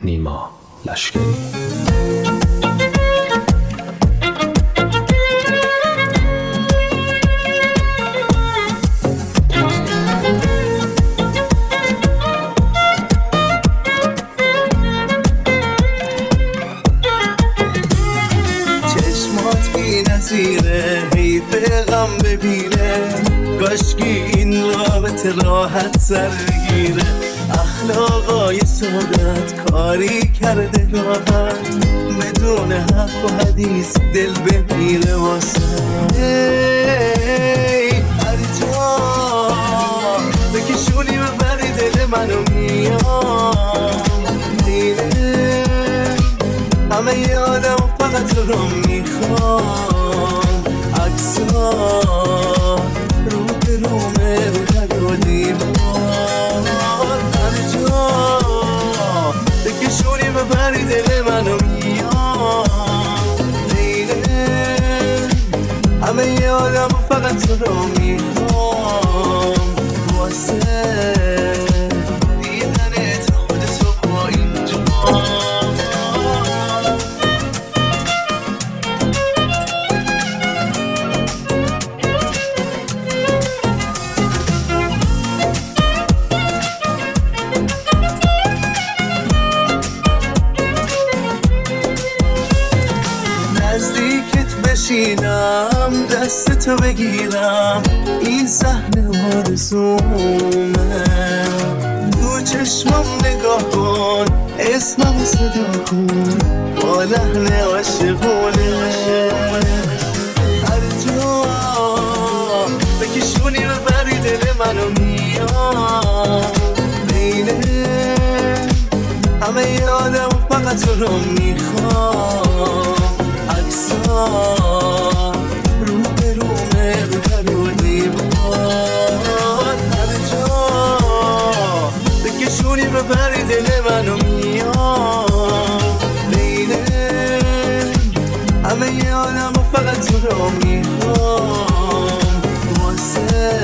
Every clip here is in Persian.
نیما لشکری. نظیره حیف غم ببینه، کاشکی این رابطه راحت سر بگیره. اخلاقای سادت کاری کرده راحت، بدون حرف و حدیث دل بمیره واسه. هر جا بکشونی ببری دل منو میام دیره، همه ی آدم فقط رو میخوام. عکسا رو به رومه رو در و دیوار، هر جا بکشونی ببری دل منو میام لیله، همه ی آدم فقط رو میخوام واسه دیدن تا خودتو با اینجا. بشینم دستتو بگیرم، این صحنه آرزومه. تو چشمم نگاه کن، اسمم صدا کن با لحن عاشقونه. هر جا بکشونی ببری دل منو میام بینه، همه ی آدم فقط رو میخوام. عکسا رو به رومه رو در و دیوار، هر جا بکشونی ببری دل منو میام لیله، همه ی آدم فقط رو میخوام واسه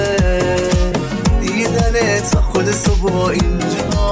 دیدن تا خود صبح اینجا.